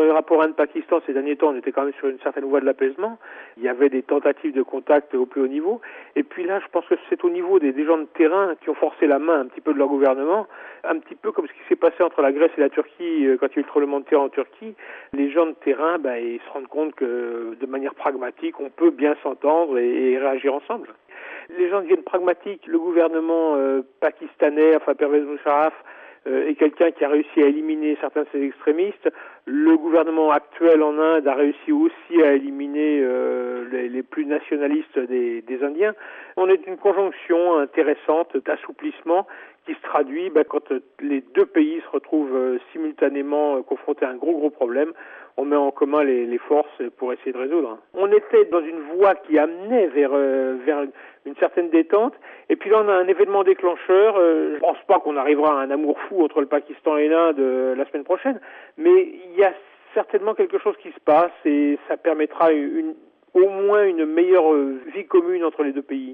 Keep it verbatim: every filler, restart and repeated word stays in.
Dans les rapports Inde-Pakistan, ces derniers temps, on était quand même sur une certaine voie de l'apaisement. Il y avait des tentatives de contact au plus haut niveau. Et puis là, je pense que c'est au niveau des, des gens de terrain qui ont forcé la main un petit peu de leur gouvernement, un petit peu comme ce qui s'est passé entre la Grèce et la Turquie quand il y a eu le tremblement de terre en Turquie. Les gens de terrain, ben, ils se rendent compte que de manière pragmatique, on peut bien s'entendre et, et réagir ensemble. Les gens deviennent pragmatiques. Le gouvernement euh, pakistanais, enfin Pervez Musharraf, euh, est quelqu'un qui a réussi à éliminer certains de ces extrémistes. Le gouvernement actuel en Inde a réussi aussi à éliminer euh, les, les plus nationalistes des, des Indiens. On est une conjonction intéressante d'assouplissement qui se traduit bah, quand les deux pays se retrouvent euh, simultanément euh, confrontés à un gros gros problème. On met en commun les, les forces pour essayer de résoudre. On était dans une voie qui amenait vers, euh, vers une, une certaine détente. Et puis là, on a un événement déclencheur. Euh, je pense pas qu'on arrivera à un amour fou entre le Pakistan et l'Inde euh, la semaine prochaine. Mais il y a certainement quelque chose qui se passe et ça permettra une, au moins une meilleure vie commune entre les deux pays.